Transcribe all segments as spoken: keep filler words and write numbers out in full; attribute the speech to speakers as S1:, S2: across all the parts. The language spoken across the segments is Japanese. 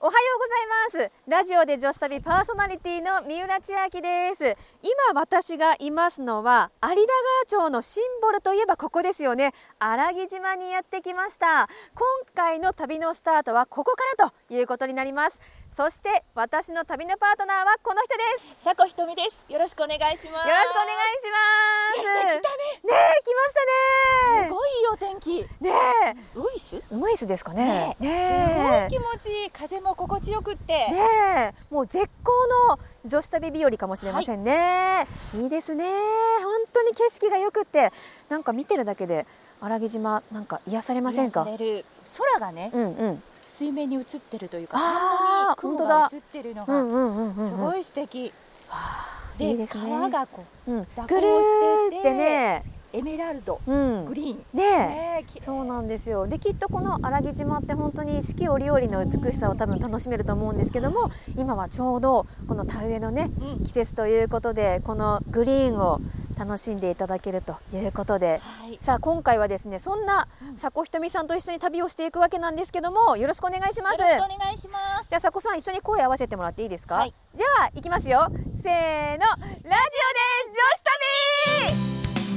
S1: おはようございます。ラジオで女子旅パーソナリティの三浦千秋です。今私がいますのは有田川町のシンボルといえばここですよね。荒木島にやってきました。今回の旅のスタートはここからということになります。そして私の旅のパートナーはこの人です。
S2: 佐古ひとみです。よろしくお願いします。
S1: よろしくお願いします。
S2: 千秋来たね。
S1: ねえ、来ましたね。
S2: すごいいいお天気。
S1: ねえ、
S2: ウイス
S1: ウグイスですかね。
S2: ねえ、すごい気持ちいい。風も心地よくって
S1: ねえ、もう絶好の女子旅日和かもしれませんね、はい、いいですね。本当に景色がよくって、なんか見てるだけで荒木島なんか癒されませんか。
S2: 癒される。空がね、うんうん、水面に映ってるというか、
S1: あ
S2: 本当に雲が映ってるのがすごい素敵。で、
S1: いいですね、
S2: 川がこう、うん、蛇
S1: ぐる
S2: 行してて
S1: ってね、
S2: エメラルド、うん、グリーン
S1: ねえ、そうなんですよ。できっとこの荒木島って本当に四季折々の美しさを多分楽しめると思うんですけども、今はちょうどこの田植えのね、うん、季節ということで、このグリーンを楽しんでいただけるということで、はい、さあ今回はですね、そんな佐古ひとみさんと一緒に旅をしていくわけなんですけども、よろしくお願いします。
S2: よろしくお願いします。
S1: じゃあ佐古さん、一緒に声合わせてもらっていいですか。はい、じゃあ行きますよ。せーの、ラジオで女子旅。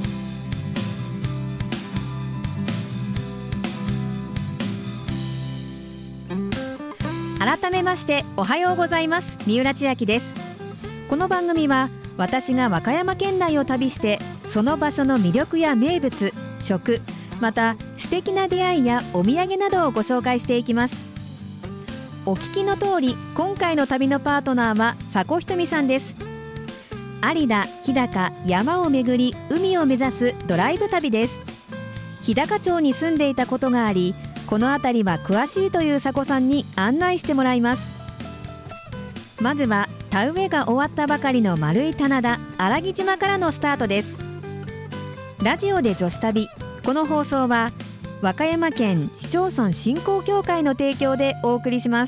S1: 改めましておはようございます。三浦千秋です。この番組は私が和歌山県内を旅して、その場所の魅力や名物、食、また素敵な出会いやお土産などをご紹介していきます。お聞きの通り、今回の旅のパートナーは佐古ひとみさんです。有田、日高、山を巡り海を目指すドライブ旅です。日高町に住んでいたことがあり、この辺りは詳しいという佐古さんに案内してもらいます。まずは田植えが終わったばかりの丸い棚田、荒木島からのスタートです。ラジオで女子旅、この放送は和歌山県市町村振興協会の提供でお送りします。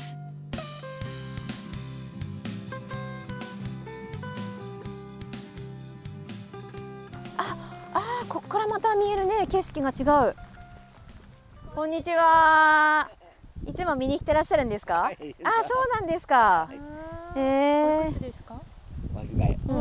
S1: ああ、ここからまた見えるね、景色が違う。こんにちは。いつも見に来てらっしゃるんですか。はい、あ、そうなんですか。はい、えー、
S2: おいくつですか。
S1: うん、えー、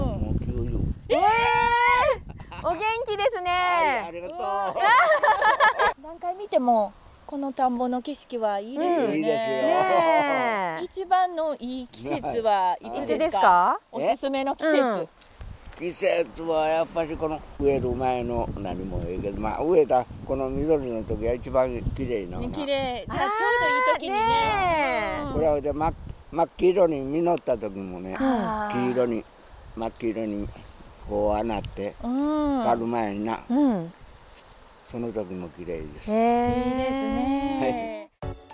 S1: お元気ですね。
S3: はい、ありがとう。
S2: 何回見てもこの田んぼの景色はいいですよね。うん、いいですよ。
S1: ね、
S2: 一番のいい季節はいつですか。
S1: ですか。
S2: おすすめの季節。うん、
S3: 季節はやっぱりこの植える前の何もいいけど、まあ植えたこの緑の時が一番綺麗な。
S2: 綺麗。じゃあちょうどいい時にね。
S3: これはで真真っ黄色に実った時もね、黄色に真っ黄色にこう穴って刈る前にな、うん、その時も綺麗です。
S2: いいですね。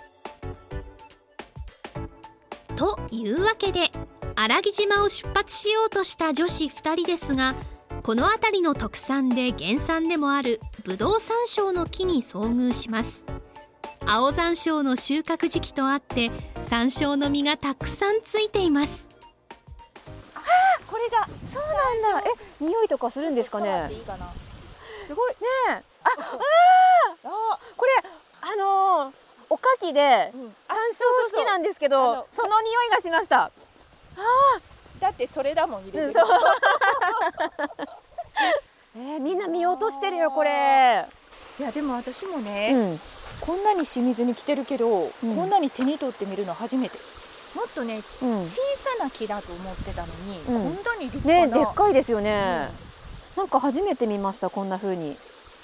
S4: はい、というわけで荒木島を出発しようとした女子ふたりですが、この辺りの特産で原産でもあるブドウ山椒の木に遭遇します。青山椒の収穫時期とあって、山椒の実がたくさんついています。
S2: あ、これが
S1: そうなんだ。え、匂いとかするんですかね。
S2: いいかな。すごいね
S1: え。あ、ああ、これあのー、おかきで山椒好きなんですけど、うん、そうそうそう、その匂いがしました。あ
S2: あ、だってそれだもん入れてる。うん、
S1: えー、みんな見落としてるよこれ。
S2: いやでも私もね、うん、こんなに清水に来てるけど、うん、こんなに手に取ってみるの初めて。もっとね、うん、小さな木だと思ってたのに、うん、こんなに立派な、
S1: ね、でっかいですよね、うん、なんか初めて見ました、こんな風に。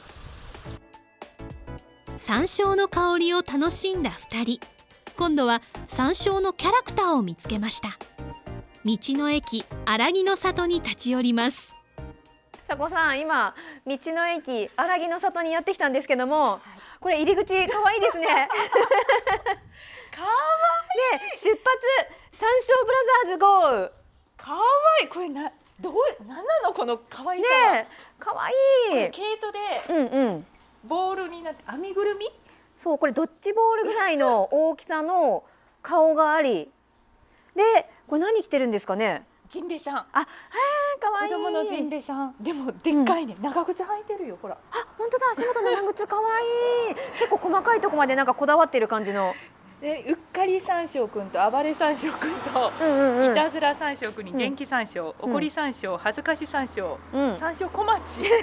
S4: 山椒の香りを楽しんだふたり、今度は山椒のキャラクターを見つけました。道の駅荒木の里に立ち寄ります。
S1: 佐古さん、今道の駅荒木の里にやってきたんですけども、はい、これ入り口可愛いですね。
S2: かわいい。
S1: ね、出発山椒ブラザーズゴー。
S2: かわいい。これな、どう、なんなのこの可愛さ。
S1: ね、かわいい。
S2: 毛糸で、
S1: うんうん、
S2: ボールになって編みぐるみ。
S1: そう、これドッジボールぐらいの大きさの顔があり、で、これ何着てるんですかね。
S2: ジンベエさん。あ、
S1: へえ、かわいい。
S2: 子供のジンベエさん。でもでっかいね、うん、長靴履いてるよ、ほら。
S1: あ、本当だ、足元の長靴かわいい。結構細かいところまでなんかこだわってる感じの。
S2: でうっかり三笑くんと暴れ三笑くんと、うんうんうん、いたずら三笑くんに元気三笑、うん、怒り三笑、恥ずかし三笑、うん、三笑小町。
S1: うん、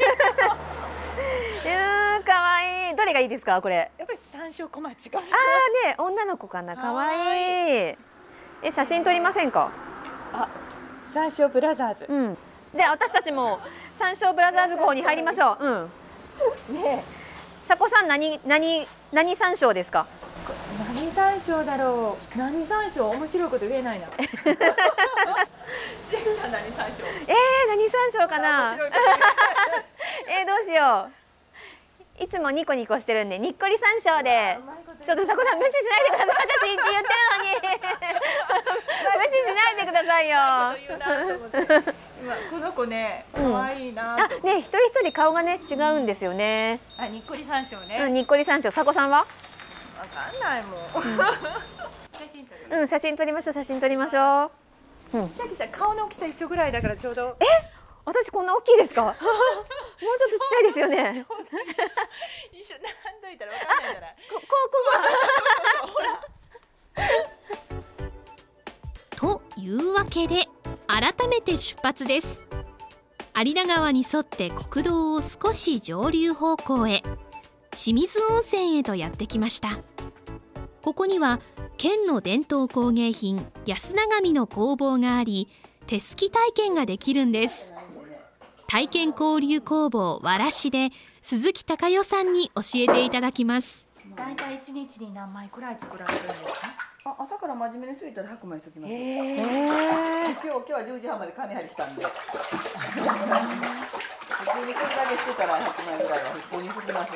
S1: かわいい。どれがいいですかこれ？
S2: やっぱり三笑小町かな。
S1: ああね、女の子かな。かわいい。え、写真撮りませんか？
S2: あ、三笑ブラザーズ。
S1: うん。じゃあ私たちも三笑ブラザーズ号に入りましょう。うん。ねえ、さこさん何何何三笑ですか？
S2: 何三笑だろう。何三笑、面白いこと言えないな。千秋ちゃん何三笑？
S1: えー、何三笑かな。えー、どうしよう。いつもニコニコしてるんで、にっこり三笑で。ちょっとさこさん無視しないでください。私って言ってるのに。無視しないでくださいよ。
S2: 今この子ね、可愛いな。
S1: あ、ね、一人一人顔がね違うんですよね。
S2: あ、にっこり三笑ね。
S1: うん、にっこり三笑。さこさんは？
S2: わかんないもん。写真撮る。
S1: うん、写真撮りましょう。写真撮りましょう。うん。
S2: 千秋ちゃん顔の大きさ一緒ぐらいだからちょうど。
S1: え？私こんな大きいですか？もうちょっとちっちゃいですよね。
S2: ちょうど一緒。一緒並んどいたらわかんないじゃない。
S1: ここ
S4: ここ。というわけで改めて出発です。有田川に沿って国道を少し上流方向へ、清水温泉へとやってきました。ここには県の伝統工芸品安永紙の工房があり、手すき体験ができるんです。体験交流工房わらしで鈴木孝代さんに教えていただきます。
S2: だいたいいちにちに何枚くらい作られるんですか？
S5: あ、朝から真面目にすぎたらひゃくまいすきます。今日今日はじゅうじはんまで紙張りしたんで。普通にこれだけしてたらひゃくまいぐらいは普通にすきます。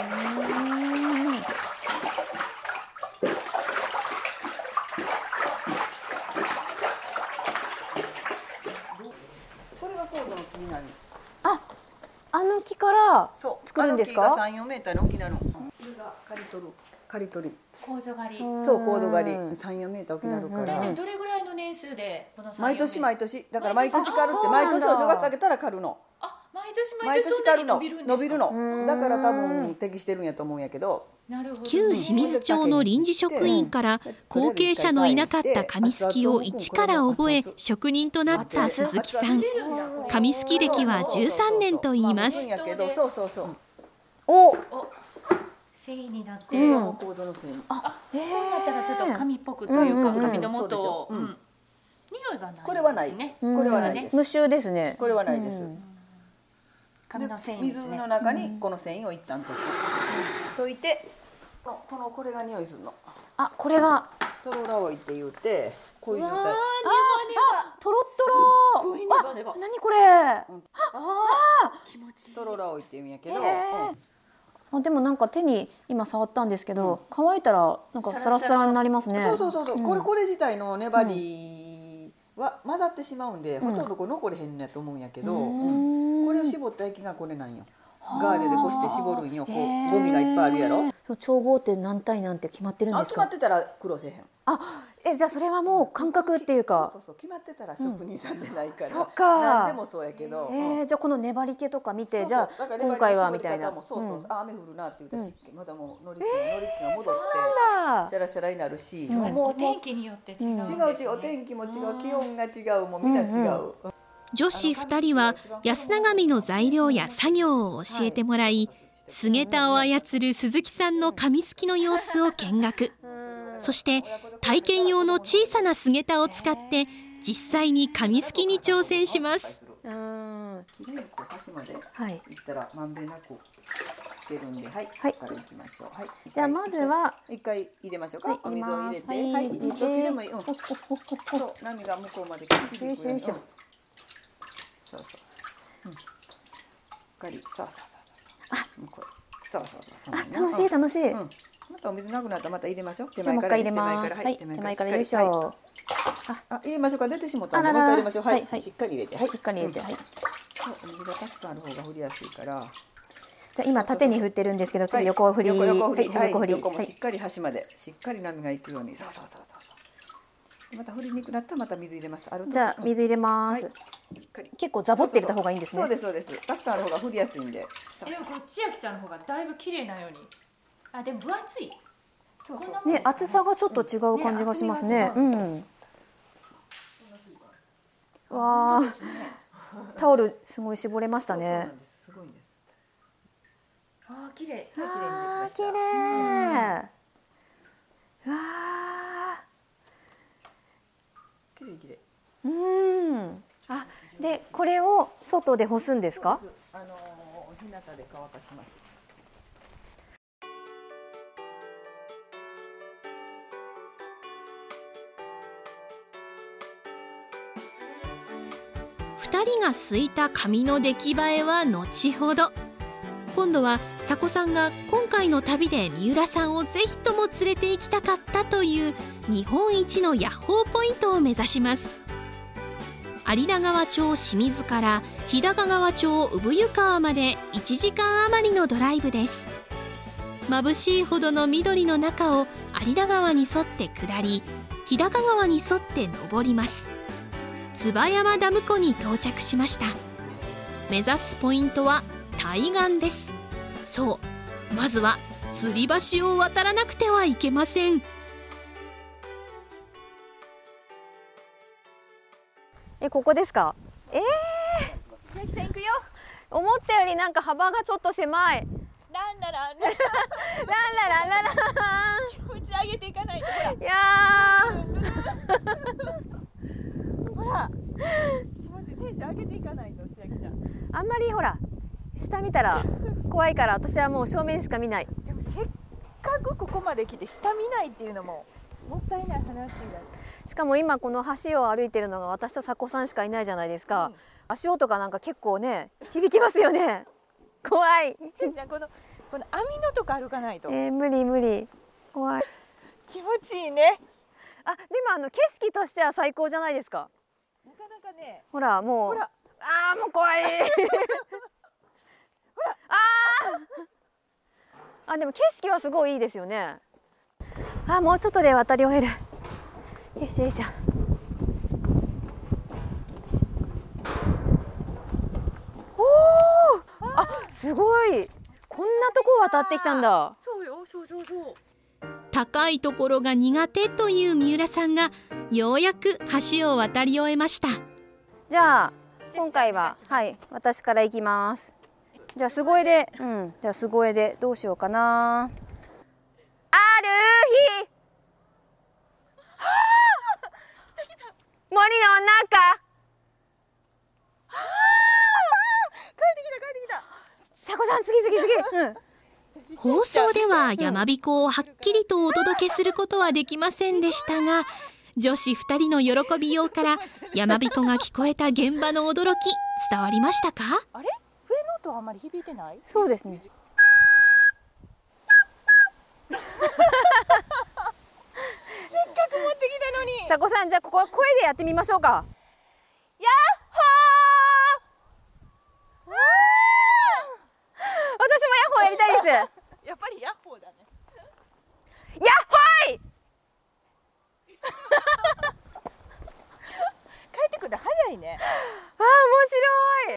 S5: それがコードの木になる。
S1: あ、あの木から作るんですか？
S5: あの木がさん、よんメーターの大きなの。これが刈り取る、刈り取り。
S2: コード狩り。
S5: そう、コード狩りさん、よんメーター大きなるから。
S2: で、どれぐらいの年数でこの
S5: 毎年毎年だから毎年刈るって、毎年お正月あげたら刈るの。
S2: あ、毎年毎年刈るの。
S5: 伸びるの。だから多分適してるんやと思うんやけど。
S4: 旧清水町の臨時職員から後継者のいなかった紙すきを一から覚え職人となった鈴木さん。紙すき歴はじゅうさんねんと言います。
S5: そうそうそう。
S1: お、
S2: 繊維になって、
S5: コードの繊維。
S2: あ、こうなったらちょっと紙っぽくというか紙の元を。匂いがない。
S5: これはないね。これはないです。
S1: 無臭ですね。
S5: これはないです。
S2: 紙の繊維ですね。
S5: 水の中にこの繊維を一旦溶く。溶いて。このこれが匂いするの。
S1: あ、これが
S5: トロラオイって言うて、こういう状態。あ
S1: あ、トロットロ。あ、何これ。ああ、
S2: 気持ちいい。
S5: トロラオイって言うんやけど。
S1: あ、でもなんか手に今触ったんですけど、乾いたらなんかサラサラになりますね。
S5: そうそうそうそう。これこれ自体の粘りは混ざってしまうんで、ほとんどこれ残れへんのやと思うんやけど、これを絞った液がこれなんよ。ガーデでこして絞るんよ。こうゴミがいっぱいあるやろ。
S1: そう、調合って何対何って決まってるんですか？
S5: あ、決まってたら苦労せへん。
S1: あ、え、じゃあそれはもう感覚っていうか。
S5: そうそう、決まってたら職人さんでないから。
S1: そっか。
S5: 何でもそうやけど。
S1: え、じゃあこの粘り気とか見て、じゃあ今回はみたいな。
S5: そうそう、あ、雨降るなって言うたし、まだもう乗り気が戻ってシャラシャラになるし、
S2: もうお天気によって違う。
S5: 違う違う、お天気も違う、気温が違う、もうみんな違う。
S4: 女子ふたりは安永紙の材料や作業を教えてもらい、すげたを操る鈴木さんの紙すきの様子を見学。そして体験用の小さなすげたを使って実際に紙すきに挑戦します。
S5: うん、端までいったらまんべんなくつけるんで、はい、はい、からいきましょう。はい、
S1: じゃあまずは
S5: 一回入れましょうか。お水を入れて、はい、どっちでもいい。うん、そう、波が向こうまで来てくる。そうそうそう、うん、しっかり、そうそうそうそう、あ、こう、そうそうそう、
S1: あ、楽しい楽しい。
S5: またお水なくなったらまた入れましょう。
S1: 手前から入れます。はい、手前からよいしょ。
S5: あ、入れましょうか。出てしまったんでもう一回入れましょう。はい、しっかり入れて、はい、
S1: しっかり入れて、はい。
S5: お水がたくさんある方が振りやすいから。
S1: じゃあ今縦に振ってるんですけど、次横を振り、
S5: 横横振り、
S1: 横振り、
S5: 横もしっかり端まで、しっかり波が行くように、そうそうそうそう。また振りにくなったらまた水入れます。ある
S1: じゃあ水入れます。結構ザボって入れた方がいいんですね。
S5: そうですそうです。たくさんある方が振りやすいんで。
S2: でもこっち千秋ちゃんの方がだいぶ綺麗なように。あ、でも分厚い。
S6: ね、厚さがちょっと違う感じがしますね。うん。わあ、タオルすごい絞れましたね。
S5: すごいです。ああ、綺麗。
S6: ああ、綺麗。わあ。
S5: 綺麗綺麗。
S6: うん。あ、でこれを外で干すんですか？
S5: あの日向で乾かします。
S4: ふたりがすいた紙の出来栄えは後ほど。今度は佐古さんが今回の旅で三浦さんをぜひとも連れて行きたかったという日本一のヤッホーポイントを目指します。有田川町清水から日高川町産湯川までいちじかん余りのドライブです。眩しいほどの緑の中を有田川に沿って下り、日高川に沿って登ります。椿山ダム湖に到着しました。目指すポイントは対岸です。そう、まずは吊り橋を渡らなくてはいけません。
S6: え、ここですか？ええ
S2: ー、千秋さん行くよ。
S6: 思ったよりなんか幅がちょっと狭い。
S2: ランララン
S6: ランラランララン。
S2: 気持ち上げていかないと。ほら。
S6: いや
S2: ー。ほら。気持ちテンション上げていかないと、千秋ちゃん。
S6: あんまりほら下見たら怖いから私はもう正面しか見ない。
S2: でもせっかくここまで来て下見ないっていうのももったいない話だ。
S6: しかも今この橋を歩いてるのが私と佐古さんしかいないじゃないですか、うん、足音がなんか結構ね響きますよね。怖い。
S2: ちんちゃんこのこの網のとこ歩かないと。
S6: えー、無理無理。怖い。
S2: 気持ちいいね。
S6: あ、でもあの景色としては最高じゃないですか。
S2: なかなかね。
S6: ほらもう。ほら。ああもう怖い。ほら。ああ。あ、でも景色はすごいいいですよね。あ、もうちょっとで渡り終える。よいしょよいしょ。おお、あ、すごい。こんなとこ渡ってきたんだ。
S2: そうよ、そうそうそう。
S4: 高いところが苦手という三浦さんがようやく橋を渡り終えました。
S6: じゃあ今回ははい私から行きます。じゃあすごいで、うん、じゃあすごいでどうしようかな。ある日。森の中。
S2: 帰ってきた帰ってきた。
S6: 佐古さん次次次。うん。
S4: 放送では山彦をはっきりとお届けすることはできませんでしたが、女子ふたりの喜びようから山彦が聞こえた現場の驚き伝わりましたか？
S2: あれ？笛の音はあまり響いてない？
S6: そうですね。
S2: せっかく持ってきたのに。
S6: 佐古さん、じゃあここは声でやってみましょうか。
S2: やっほー。
S6: 私もヤッホーやりたいです。
S2: やっぱりヤッホーだね。
S6: ヤッホーイ。
S2: 帰ってくるの早いね。
S6: ああ、面白い。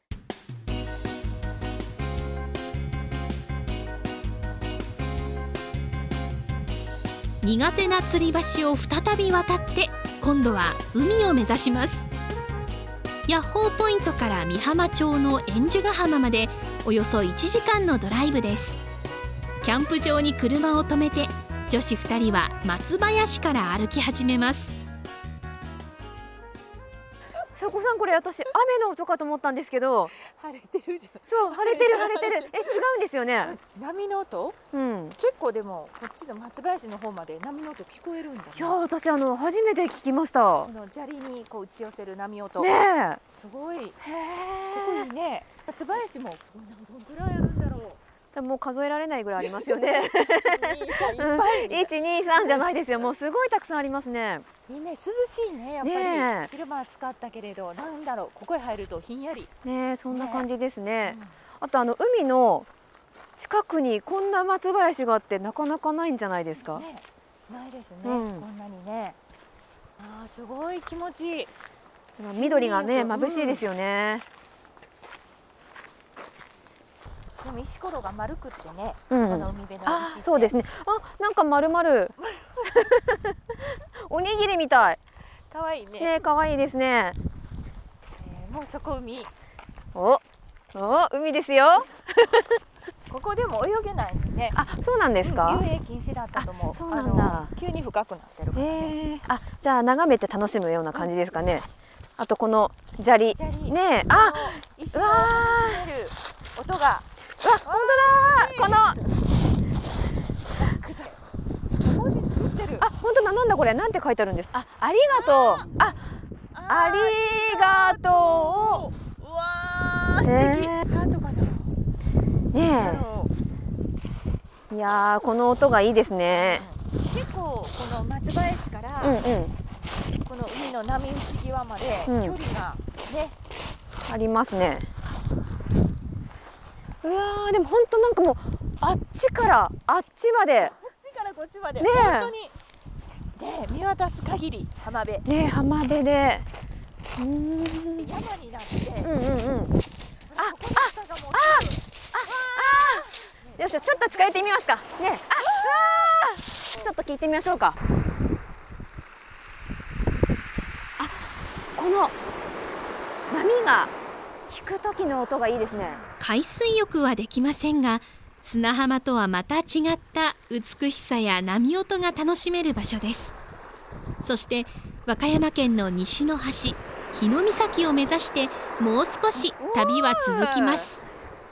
S4: 苦手な吊り橋を再び渡って今度は海を目指します。ヤッホーポイントから美浜町の円珠ヶ浜までおよそいちじかんのドライブです。キャンプ場に車を止めて女子ふたりは松林から歩き始めます。
S6: 佐古さん、これ私雨の音かと思ったんですけど、
S2: 晴れてるじゃん。
S6: そう、晴れてる晴れてる。え、違うんですよね。
S2: 波の音？うん。結構でもこっちの松林の方まで波の音聞こえるんだね。
S6: いや、私あの初めて聞きました。
S2: この砂利にこう打ち寄せる波音。ねえ。すごい。へえ。ここにね、松林もどんぐらいあるんだろう。
S6: もう数えられないぐらいありますよね。いち、に、さんじゃないですよ。もうすごいたくさんありますね。
S2: いいね、涼しいね、やっぱり。ね、昼間暑かったけれど、なんだろう、ここへ入るとひんやり。
S6: ね、そんな感じですね。ね、うん、あとあの海の近くにこんな松林があってなかなかないんじゃないですか。
S2: ね、ないですね。うん、こんなにね。ああ、すごい気持ちいい。
S6: 緑がね、眩しいですよね。
S2: うも石ころが丸くってね、
S6: うん、
S2: この海辺の石って。
S6: あ、そうですね。あ、なんか丸々おにぎりみたい。
S2: 可愛いね。
S6: ね、可愛いですね。
S2: えー、もうそこ海。
S6: お、お、海ですよ。
S2: ここでも泳げないのね。
S6: あ、そうなんですか。
S2: 遊泳禁止だったと思う。
S6: そうなんだ。
S2: 急に深くなってるからね。
S6: えー、あ、じゃあ眺めて楽しむような感じですかね。あとこの砂利。
S2: 砂利
S6: ね、あ、
S2: うわー、音が。うわ、
S6: 本当だ。この。
S2: 文字作ってる。
S6: あ、本当だ。なんだこれ。なんて書いてあるんですか。あ、ありがとう。あ、ありがと
S2: う。うわー、素敵。ハートかな。
S6: ねえ。いやー、この音がいいですね。
S2: 結構この松林から、
S6: うんうん、
S2: この海の波打ち際まで距離がね、
S6: うん、ありますね。うわー、でも本当なんかもうあっちからあっちまで、
S2: こっちからこっちまで、
S6: ね、
S2: 本当にね、見渡す限り浜辺。
S6: ね、浜辺で、うーん、
S2: 山になって、
S6: うんうんうん。あ、あ、あ、あ、よし、ちょっと近寄ってみますか。ね、あ、ちょっと聞いてみましょうか。あ、この波が引く時の音がいいですね。
S4: 海水浴はできませんが、砂浜とはまた違った美しさや波音が楽しめる場所です。そして和歌山県の西の端、日ノ岬を目指してもう少し旅は続きます。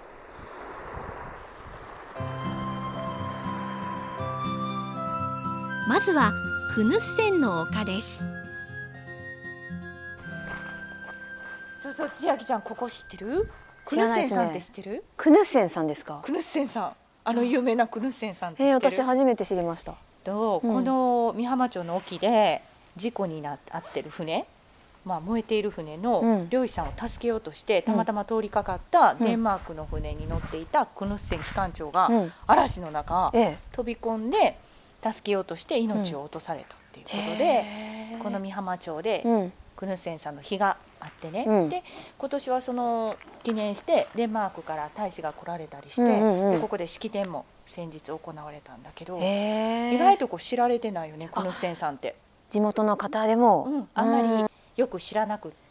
S4: まずはクヌッセンの丘です。
S2: そうそう、千秋ちゃん、ここ知ってる？クヌッセンさんって知ってる？
S6: クヌッセンさんですか？
S2: クヌッセンさん、あの有名なクヌッセンさんって知ってる？
S6: えー、私初めて知りました。
S2: と、うん、この美浜町の沖で事故になってる船、まあ、燃えている船の漁師さんを助けようとして、うん、たまたま通りかかったデンマークの船に乗っていたクヌッセン機関長が嵐の中、うん、飛び込んで助けようとして命を落とされたっていうことで、うん、この美浜町でクヌッセンさんの碑があってね、うん、で今年はその記念してデンマークから大使が来られたりして、うんうんうん、でここで式典も先日行われたんだけど、意外とこう知られてないよね、クヌッセンさんって。
S6: 地元の方でも、
S2: うん、あんまりよく知らなくって、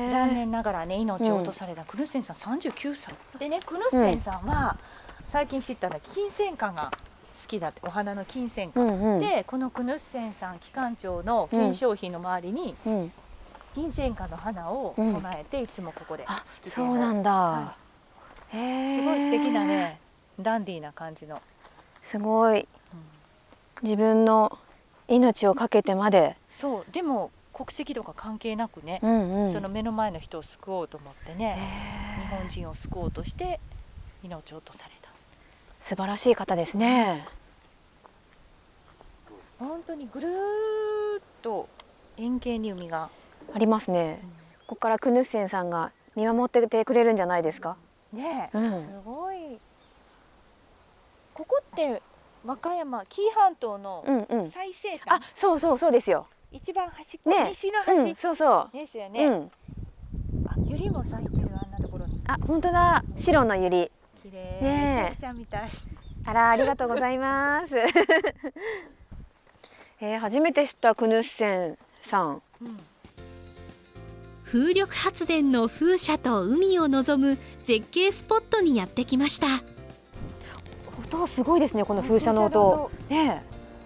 S2: 残念ながらね、命を落とされたクヌッセンさんさんじゅうきゅうさい、うん、でね、クヌッセンさんは最近知ったらキンセンカが好きだって、お花のキンセンカ、うんうん、でこのクヌッセンさん機関長の金商品の周りに、うんうん、キンセンカの花を備えて、いつもここで式典を、
S6: そうなんだ、
S2: はい、へすごい素敵なね、ダンディーな感じの、
S6: すごい、うん、自分の命をかけてまで。
S2: そうでも国籍とか関係なくね、うんうん、その目の前の人を救おうと思ってね、日本人を救おうとして命を落とされた。
S6: 素晴らしい方ですね。
S2: 本当にぐるーっと円形に海が
S6: ありますね、うん、ここからクヌッセンさんが見守っててくれるんじゃないですか
S2: ね、うん、すごい。ここって和歌山紀伊半島の最西端、
S6: うんうん、あ、そうそうそうですよ、
S2: 一番端っこ、ね、西の端、
S6: うん、そうそう
S2: ですよね、うん、あ、ユリも咲いてる、あんなところに。
S6: あ、本当だ、白のユリ、
S2: 綺麗ね、千秋ちゃんみたい。
S6: あら、ありがとうございます、えー、初めて知ったクヌッセンさん、うん、
S4: 風力発電の風車と海を望む絶景スポットにやってきました。
S6: 音すごいですね、この風車の音ね。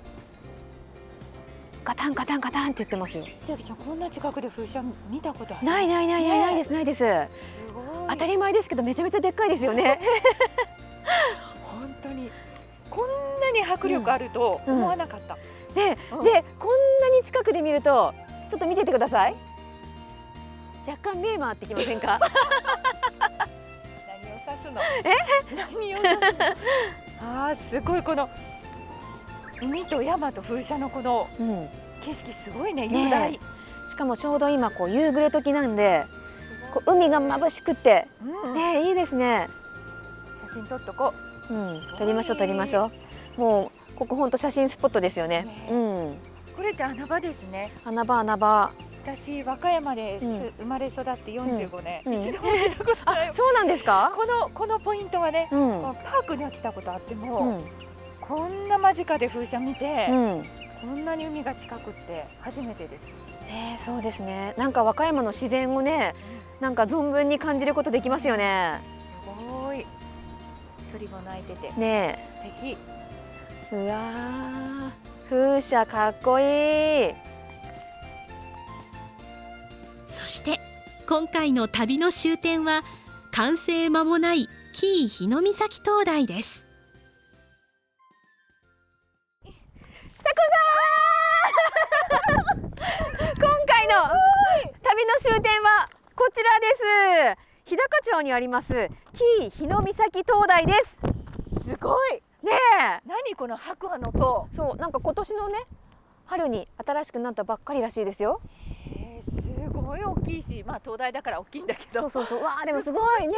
S6: ガタンガタンガタンって言ってますよ。
S2: 千秋ちゃん、こんな近くで風車見たことある？
S6: ないないないないないです、ないです。すごい。当たり前ですけどめちゃめちゃでっかいですよね。
S2: 本当にこんなに迫力あると思わなかった。
S6: うんうん、で、うん、でこんなに近くで見るとちょっと見ててください。若干目回ってきませんか？
S2: 何を指すの？
S6: え？
S2: 何を指すの？あー、すごい、この海と山と風車のこの景色すごいね、雄大、ね、
S6: しかもちょうど今こう夕暮れ時なんで、こう海が眩しくて、うん、ね、いいですね。
S2: 写真撮っとこ
S6: う、うん、撮りましょう撮りましょう。もうここ本当写真スポットですよね。ね、うん、
S2: これって穴場ですね。
S6: 穴場穴場。
S2: 私和歌山です、うん、生まれ育ってよんじゅうごねん、うん、一度も来たことない、
S6: あ、そうなんですか。
S2: このこのポイントはね、うん、このパークには来たことあっても、うん、こんな間近で風車見て、うん、こんなに海が近くって初めてです。
S6: ね、そうですね。なんか和歌山の自然をね、なんか存分に感じることできますよね。
S2: すごい。鳥も鳴いてて、
S6: ね、
S2: 素敵。
S6: うわー、風車かっこいい。
S4: そして今回の旅の終点は完成間もない紀伊日ノ岬灯台です。
S6: 今回の旅の終点はこちらです。日高町にあります紀伊日ノ岬灯台です。
S2: すごい
S6: ねえ、
S2: 何この白亜の塔。
S6: そう、なんか今年のね春に新しくなったばっかりらしいですよ。
S2: へえ、すごい大きいし、まあ灯台だから大きいんだけど、
S6: そうそうそう、わあでもすごいね。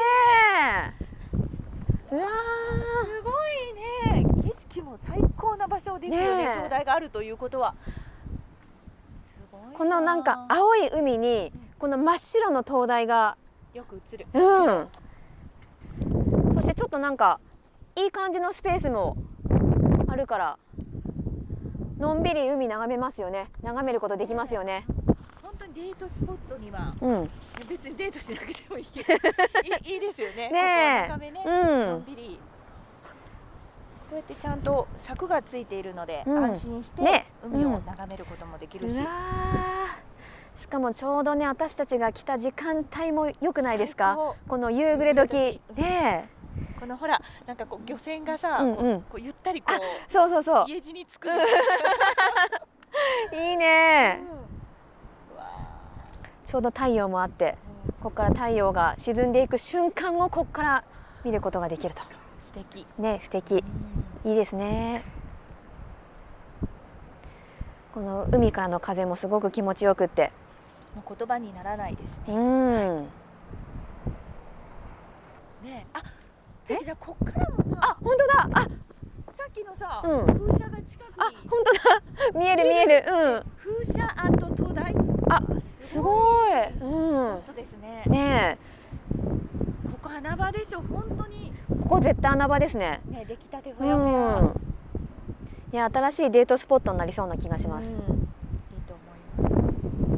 S6: うわ
S2: ー、すごいね。景色も最高な場所ですよね、灯台があるということは。
S6: このなんか青い海にこの真っ白の灯台が
S2: よく映る。
S6: うん。そしてちょっとなんかいい感じのスペースもあるからのんびり海眺めますよね。眺めることできますよね。
S2: 本当にデートスポットには、
S6: うん、
S2: 別にデートしなくてもいいけどいい、いいですよね。
S6: ねえ、
S2: ここ眺めね、
S6: うん、
S2: のんびり。こうやってちゃんと柵がついているので、うん、安心して海を眺めることもできるし、うん、
S6: しかもちょうどね私たちが来た時間帯も良くないですか。この夕暮れ時で、
S2: このほらなんかこう漁船がさ、うんうん、こうゆったりこう、
S6: そうそうそう、
S2: 家路につく、うん、
S6: いいね、うん、わちょうど太陽もあって、うん、ここから太陽が沈んでいく瞬間をここから見ることができると。
S2: 素敵
S6: ね、素敵、うん、いいですね。この海からの風もすごく気持ちよくって、
S2: もう言葉にならないですね。
S6: うん、
S2: はい、ね、あ、じゃあこっからもさ、
S6: あ、本当だ、あ、
S2: さっきのさ、
S6: うん、
S2: 風車が近くに、
S6: あ、本当だ、見える見える、うん、
S2: 風車&灯台、
S6: あ、すごい、うん、スポ
S2: ットですね。
S6: ね
S2: え、ここ穴場でしょ、本当に。
S6: ここ絶対穴場ですね。
S2: ね、出来たてほやほや、うん、
S6: いや、新しいデートスポットになりそうな気がします。うん、いい
S2: と思います。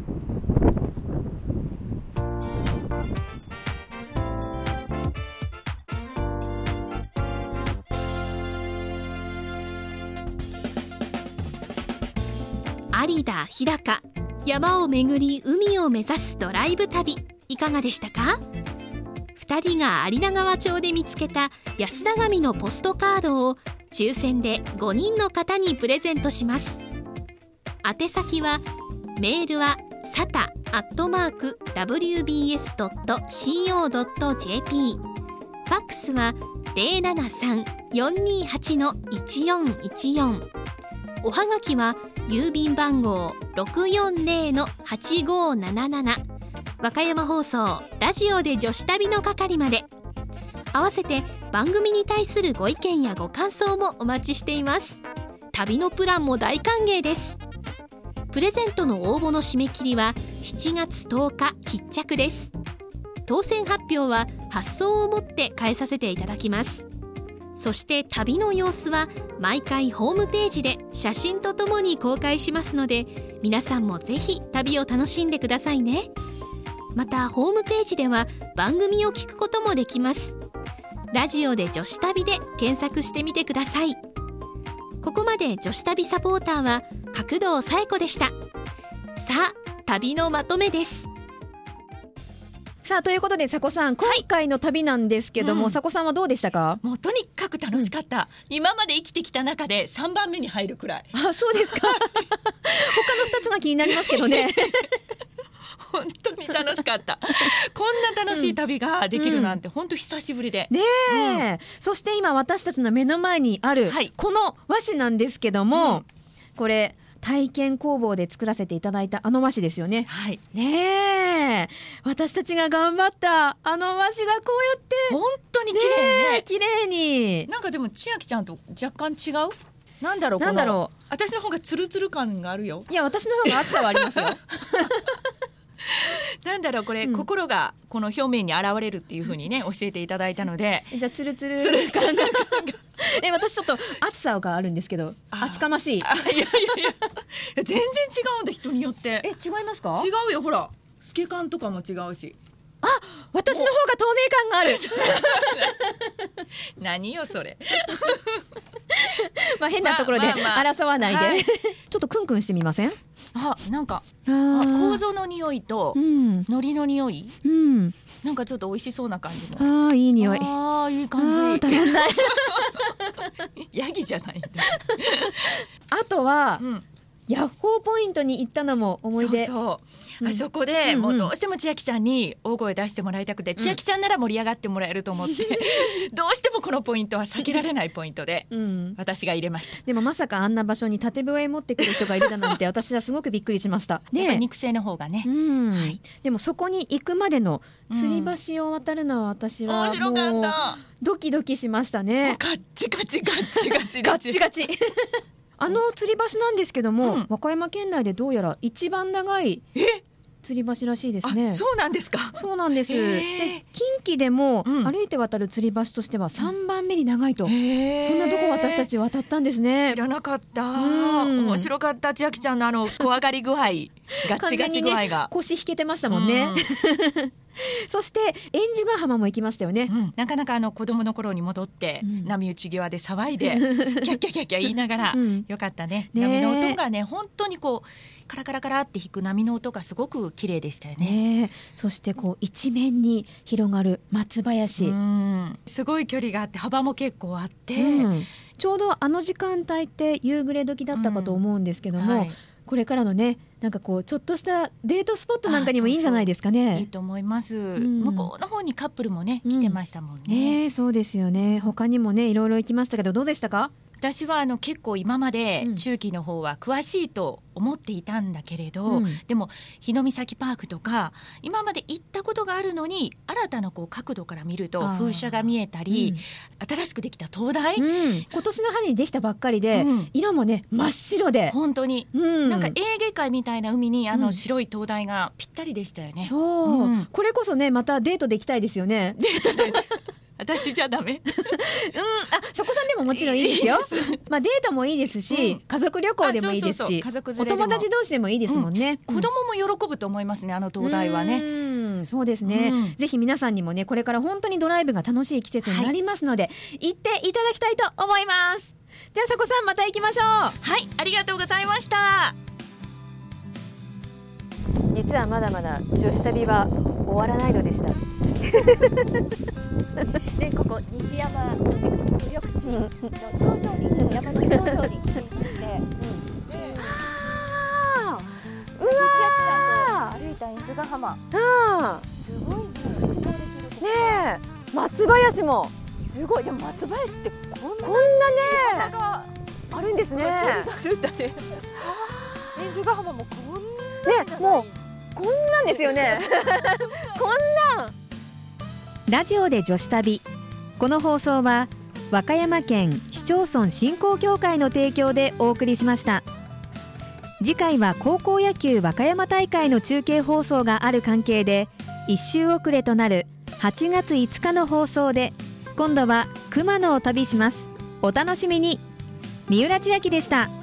S4: 有田日高、山を巡り海を目指すドライブ旅、いかがでしたか。ふたりが有田川町で見つけた安田紙のポストカードを抽選でごにんの方にプレゼントします。宛先はメールはサタアットマーク ダブリュービーエスドットシーオードットジェーピー、 ファックスは ゼロななさん よんにはち いちよんいちよん、おはがきは郵便番号 ろくよんゼロ はちごなななな、和歌山放送ラジオで女子旅の係まで。合わせて番組に対するご意見やご感想もお待ちしています。旅のプランも大歓迎です。プレゼントの応募の締め切りはしちがつとおか必着です。当選発表は発送をもって返させていただきます。そして旅の様子は毎回ホームページで写真とともに公開しますので、皆さんもぜひ旅を楽しんでくださいね。またホームページでは番組を聞くこともできます。ラジオで女子旅で検索してみてください。ここまで女子旅サポーターは角堂紗恵子でした。さあ、旅のまとめです。
S1: さあ、ということでさこさん、今回の旅なんですけども、はい、さこさんはどうでしたか。
S2: もうとにかく楽しかった、うん、今まで生きてきた中でさんばんめに入るくらい。
S1: あ、そうですか他のふたつが気になりますけどね
S2: 本当に楽しかったこんな楽しい旅ができるなんて、うん、本当久しぶりで
S1: ねえ、うん、そして今私たちの目の前にある、はい、この和紙なんですけども、うん、これ体験工房で作らせていただいたあの和紙ですよね。
S2: はい、
S1: ねえ、私たちが頑張ったあの和紙がこうやって
S2: 本当に綺麗ね、
S1: 綺麗に。
S2: なんかでも千秋ちゃんと若干違う。なんだろう、
S1: なんだろう、
S2: 私の方がツルツル感があるよ。
S1: いや、私の方が厚さはありますよ
S2: なんだろうこれ、
S1: うん、
S2: 心がこの表面に現れるっていう風にね教えていただいたので、
S1: じゃあツルツル
S2: ツル感が
S1: え私ちょっと暑さがあるんですけど、厚かましい。
S2: あいやいやいや全然違うんだ、人によって。
S1: え違いますか？
S2: 違うよ、ほら透け感とかも違うし。
S1: あ、私の方が透明感がある
S2: 何よそれ
S1: まあ変なところで
S2: まあまあまあ
S1: 争わないで、
S2: はい、
S1: ちょっとクンクンしてみません？
S2: あ、なんか
S1: あ
S2: 楮の匂いと
S1: うん
S2: 海苔の匂い、
S1: うん、
S2: なんかちょっと美味しそうな感じの。
S1: あーいい匂い。
S2: あーいい感じ。
S1: 大変だ
S2: ヤギじゃないんだ
S1: あとは、
S2: うん、
S1: ヤッホーポイントに行ったのも思い出。
S2: そうそう、
S1: うん、
S2: あそこで、
S1: うんうん、
S2: もうどうしても千秋ちゃんに大声出してもらいたくて、うん、千秋ちゃんなら盛り上がってもらえると思ってどうしてもこのポイントは避けられないポイントで、うん、私が入れました。
S1: でもまさかあんな場所に縦笛持ってくる人がいるだなんて私はすごくびっくりしました
S2: ね。やっぱ肉声の方がね、
S1: うん
S2: はい、
S1: でもそこに行くまでの吊り橋を渡るのは私はもう
S2: 面白かった。
S1: ドキドキしましたね。
S2: ガッチガチガッチガチ
S1: ガッチガチあの吊り橋なんですけども、
S2: うん、
S1: 和歌山県内でどうやら一番長い吊り橋らしいですね。
S2: あ、そうなんですか。
S1: そうなんです。で近畿でも歩いて渡る吊り橋としてはさんばんめに長いと、そんなとこ私たち渡ったんですね。
S2: 知らなかった、うん、面白かった。千秋ちゃんのあの怖がり具合ガッチガチ具合が、
S1: ね、腰引けてましたもんね、うん、そして円珠ヶ浜も行きましたよね、
S2: うん、なかなかあの子供の頃に戻って、うん、波打ち際で騒いでキャッキャッキャッキャ言いながら、うん、よかったね。波の音がね本当にこうカラカラカラって弾く波の音がすごく綺麗でしたよ ね, ね。
S1: そしてこう一面に広がる松林、うん、
S2: すごい距離があって幅も結構あって、
S1: うん、ちょうどあの時間帯って夕暮れ時だったかと思うんですけども、うんはい、これからのねなんかこうちょっとしたデートスポットなんかにもいいんじゃないですかね。
S2: そうそういいと思います、うん、向こうの方にカップルもね、うん、来てましたもん
S1: ね, ねそうですよね。他にもねいろいろ行きましたけどどうでしたか？
S2: 私はあの結構今まで中期の方は詳しいと思っていたんだけれど、うん、でも日の岬パークとか今まで行ったことがあるのに新たなこう角度から見ると風車が見えたり、うん、新しくできた灯台、うん、
S1: 今年の春にできたばっかりで、うん、色もね真っ白で
S2: 本当に、うん、なんかエーゲ海みたいな海にあの白い灯台がぴったりでしたよね、
S1: そう、うん、これこそねまたデートで行きたいですよね。
S2: デートで私じゃダメうん、あ、
S1: そこさんでももちろんいいですよまあデートもいいですし、うん、家族旅行でもいいですし、
S2: そうそうそう、お
S1: 友達同士でもいいですもんね、
S2: うん、子供も喜ぶと思いますねあの灯台はね。
S1: うんそうですね、うん、ぜひ皆さんにもねこれから本当にドライブが楽しい季節になりますので、はい、行っていただきたいと思います。じゃあさこさんまた行きましょう。
S2: はい、ありがとうございました。
S6: 実はまだまだ女子旅は終わらないのでした
S2: でここ西山緑地の頂上に山の頂上に来ていまして、うん、
S6: あーうわ
S2: ー歩いた円珠ヶ浜、
S6: あ
S2: すごいね一望できるね
S6: え松林も
S2: すごい。でも松林ってこんな
S6: こんなね
S2: が
S6: あるんですね。
S2: あるんだね円珠ヶ浜もこんな
S6: ねもうこんなんですよねこんなん
S1: ラジオで女子旅。この放送は和歌山県市町村振興協会の提供でお送りしました。次回は高校野球和歌山大会の中継放送がある関係でいっ週遅れとなるはちがついつかの放送で今度は熊野を旅します。お楽しみに。三浦千秋でした。